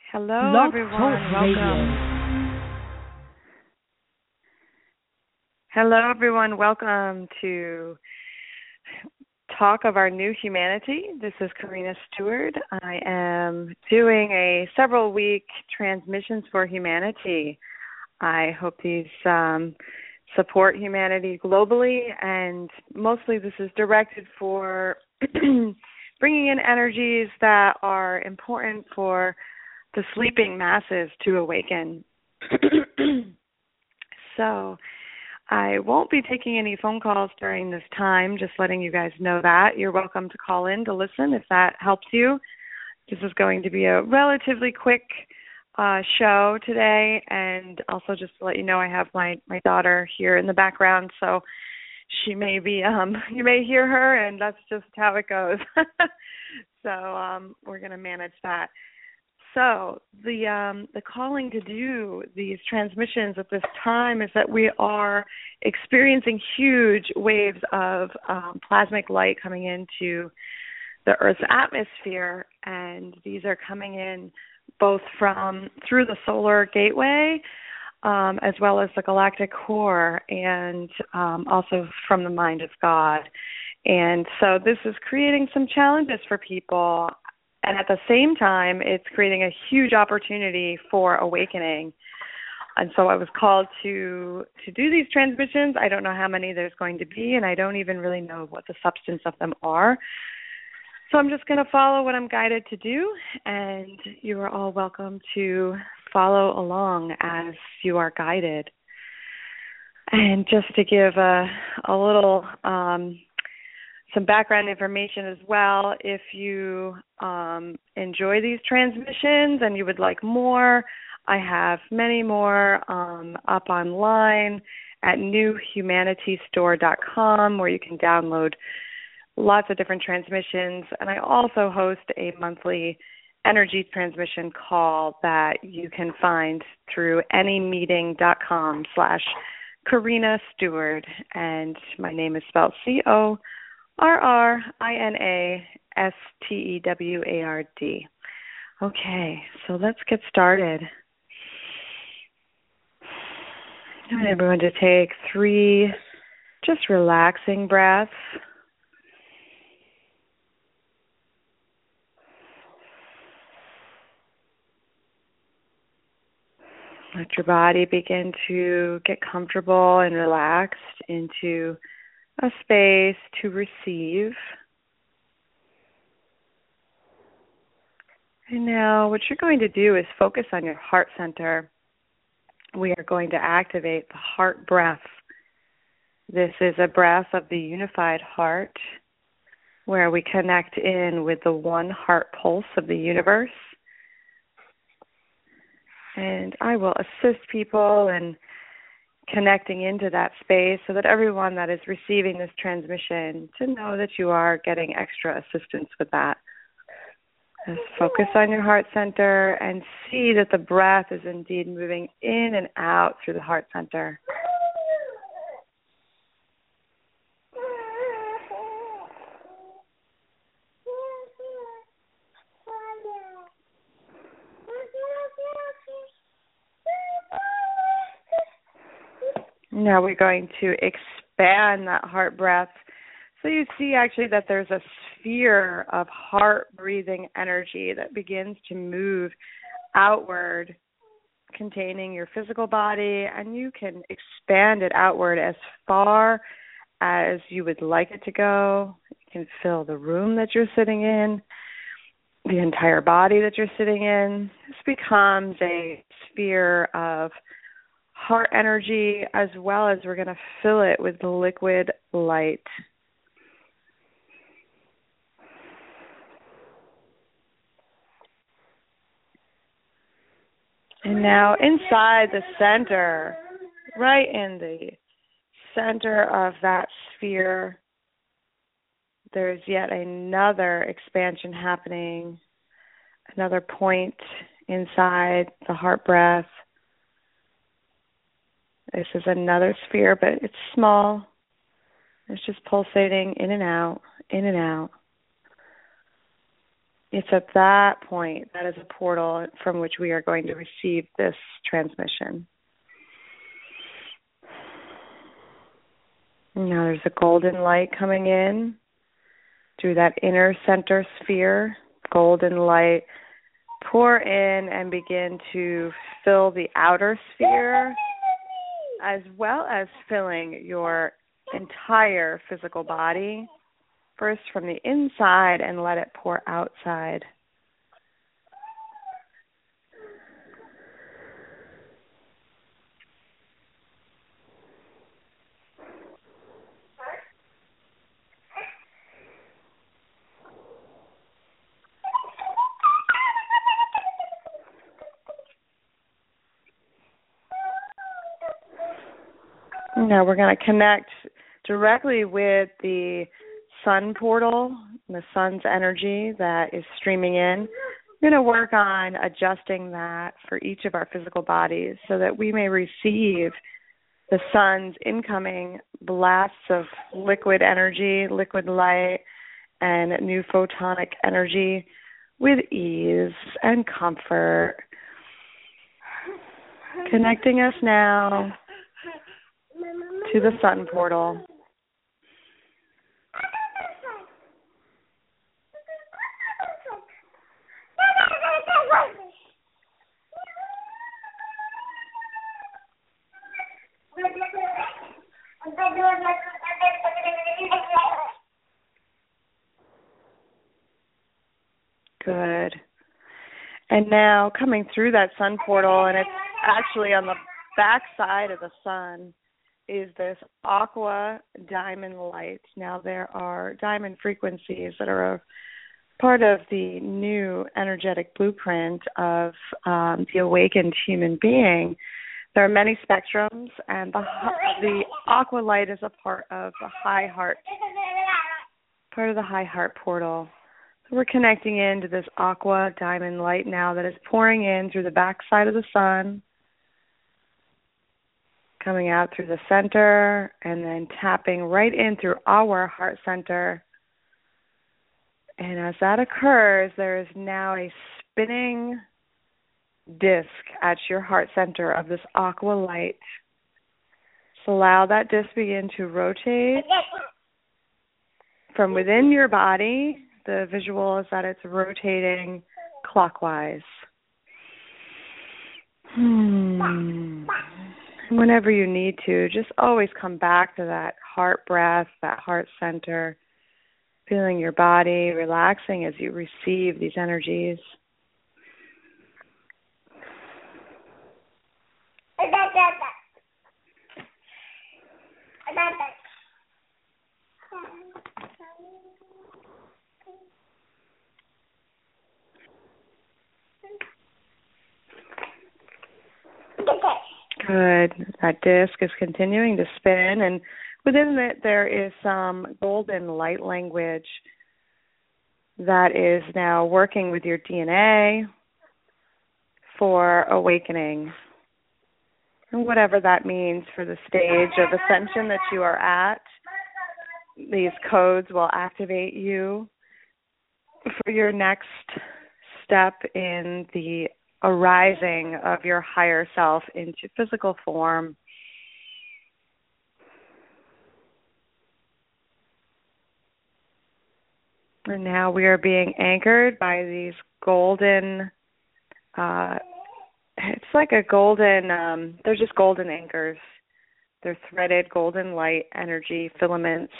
Hello, Blog Talk everyone. Radio. Hello, everyone. Welcome to Talk of Our New Humanity. This is Karina Stewart. I am doing a several-week Transmissions for Humanity. I hope these support humanity globally, and mostly this is directed for bringing in energies that are important for the sleeping masses to awaken. So I won't be taking any phone calls during this time, just letting you guys know that. You're welcome to call in to listen if that helps you. This is going to be a relatively quick show today, and also just to let you know I have my daughter here in the background, so she may be, you may hear her, and that's just how it goes. So we're going to manage that. So the calling to do these transmissions at this time is that we are experiencing huge waves of plasmic light coming into the Earth's atmosphere, and these are coming in both through the solar gateway as well as the galactic core, and also from the mind of God. And so this is creating some challenges for people. And at the same time, it's creating a huge opportunity for awakening. And so I was called to do these transmissions. I don't know how many there's going to be, and I don't even really know what the substance of them are. So I'm just going to follow what I'm guided to do, and you are all welcome to follow along as you are guided. And just to give a little some background information as well, if you enjoy these transmissions and you would like more, I have many more up online at newhumanitystore.com, where you can download lots of different transmissions. And I also host a monthly energy transmission call that you can find through anymeeting.com/Karina Stewart. And my name is spelled CORRINASTEWARD. Okay, so let's get started. I want everyone to take 3 just relaxing breaths. Let your body begin to get comfortable and relaxed into a space to receive. And now what you're going to do is focus on your heart center. We are going to activate the heart breath. This is a breath of the unified heart, where we connect in with the one heart pulse of the universe. And I will assist people in connecting into that space so that everyone that is receiving this transmission to know that you are getting extra assistance with that. Just focus on your heart center and see that the breath is indeed moving in and out through the heart center. Now we're going to expand that heart breath. So you see actually that there's a sphere of heart breathing energy that begins to move outward, containing your physical body, and you can expand it outward as far as you would like it to go. You can fill the room that you're sitting in, the entire body that you're sitting in. This becomes a sphere of heart energy, as well as we're going to fill it with liquid light. And now inside the center, right in the center of that sphere, there's yet another expansion happening, another point inside the heart breath. This is another sphere, but it's small. It's just pulsating in and out, in and out. It's at that point that is a portal from which we are going to receive this transmission. Now there's a golden light coming in through that inner center sphere. Golden light pour in and begin to fill the outer sphere, as well as filling your entire physical body, first from the inside and let it pour outside. Now we're going to connect directly with the sun portal, the sun's energy that is streaming in. We're going to work on adjusting that for each of our physical bodies so that we may receive the sun's incoming blasts of liquid energy, liquid light, and new photonic energy with ease and comfort. Connecting us now to the sun portal. Good. And now coming through that sun portal, and it's actually on the back side of the sun, is this aqua diamond light. Now there are diamond frequencies that are a part of the new energetic blueprint of the awakened human being. There are many spectrums, and the aqua light is a part of the high heart portal. So we're connecting into this aqua diamond light now that is pouring in through the back side of the sun, coming out through the center, and then tapping right in through our heart center. And as that occurs, there is now a spinning disc at your heart center of this aqua light. So allow that disc begin to rotate from within your body. The visual is that it's rotating clockwise. Whenever you need to, just always come back to that heart breath, that heart center, feeling your body relaxing as you receive these energies. Good. That disc is continuing to spin, and within it there is some golden light language that is now working with your DNA for awakening. And whatever that means for the stage of ascension that you are at, these codes will activate you for your next step in the arising of your higher self into physical form. And now we are being anchored by these golden, it's like a golden, they're just golden anchors. They're threaded golden light energy filaments.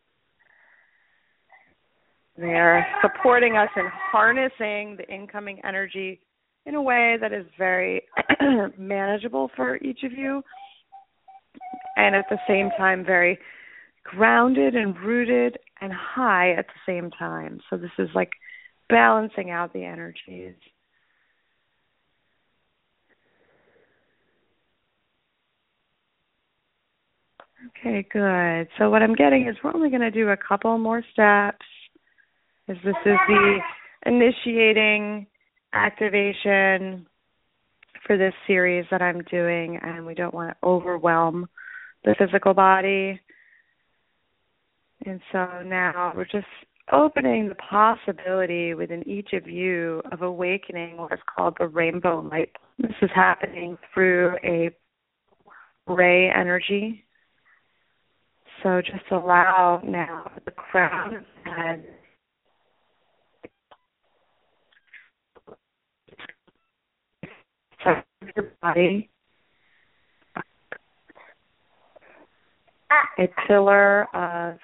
They are supporting us in harnessing the incoming energy in a way that is very manageable for each of you, and at the same time very grounded and rooted and high at the same time. So this is like balancing out the energies. Okay, good. So what I'm getting is we're only going to do a couple more steps, as this is the initiating activation for this series that I'm doing, and we don't want to overwhelm the physical body. And so now we're just opening the possibility within each of you of awakening what is called the rainbow light. This is happening through a ray energy. So just allow now the crown of the head to your body, a pillar of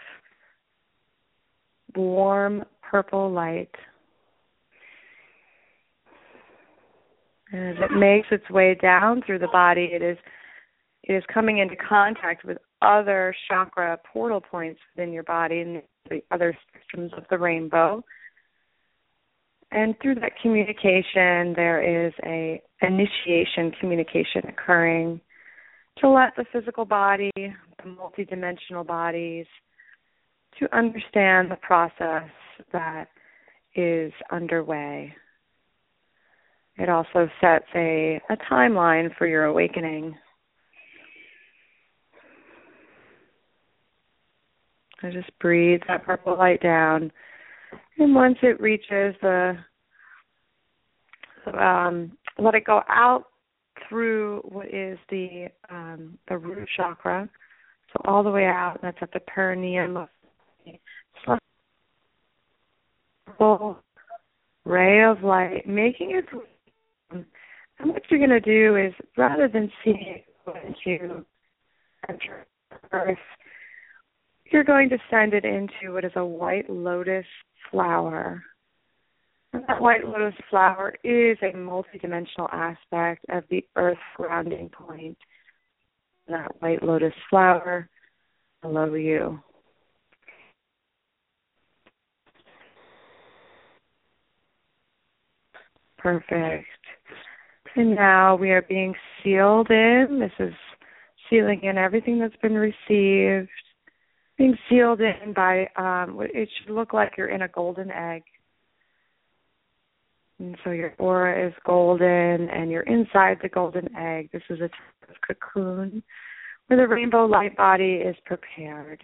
warm purple light. And as it makes its way down through the body, it is coming into contact with other chakra portal points within your body and the other sections of the rainbow. And through that communication, there is a initiation communication occurring to let the physical body, the multidimensional bodies, to understand the process that is underway. It also sets a timeline for your awakening. So just breathe that purple light down. And once it reaches let it go out through what is the root chakra. So all the way out, that's at the perineum of the purple ray of light, making it. And what you're going to do is, rather than seeing it go into enter earth, you're going to send it into what is a white lotus flower. And that white lotus flower is a multidimensional aspect of the earth grounding point. That white lotus flower below you. Perfect. And now we are being sealed in. This is sealing in everything that's been received. Being sealed in by, it should look like you're in a golden egg. And so your aura is golden and you're inside the golden egg. This is a type of cocoon where the rainbow light body is prepared.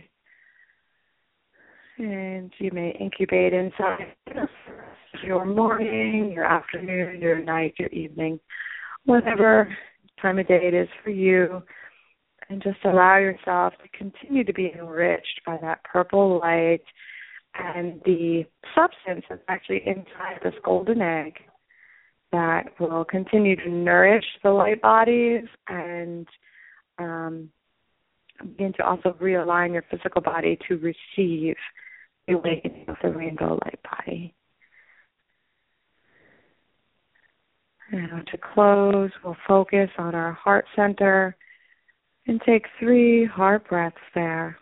And you may incubate inside your morning, your afternoon, your night, your evening, whatever time of day it is for you. And just allow yourself to continue to be enriched by that purple light and the substance that's actually inside this golden egg that will continue to nourish the light bodies and begin to also realign your physical body to receive the awakening of the rainbow light body. Now to close, we'll focus on our heart center and take 3 heart breaths there.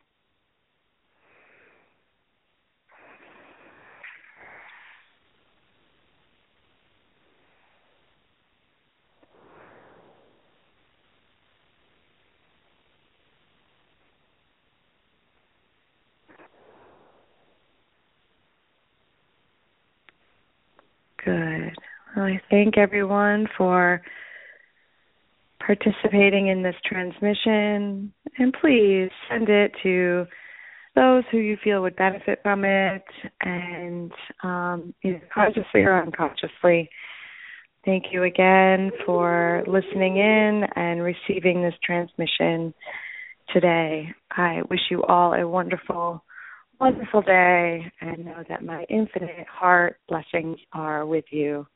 Good. Well, I thank everyone for participating in this transmission, and please send it to those who you feel would benefit from it, and either consciously or unconsciously. Thank you again for listening in and receiving this transmission today. I wish you all a wonderful, wonderful day, and know that my infinite heart blessings are with you.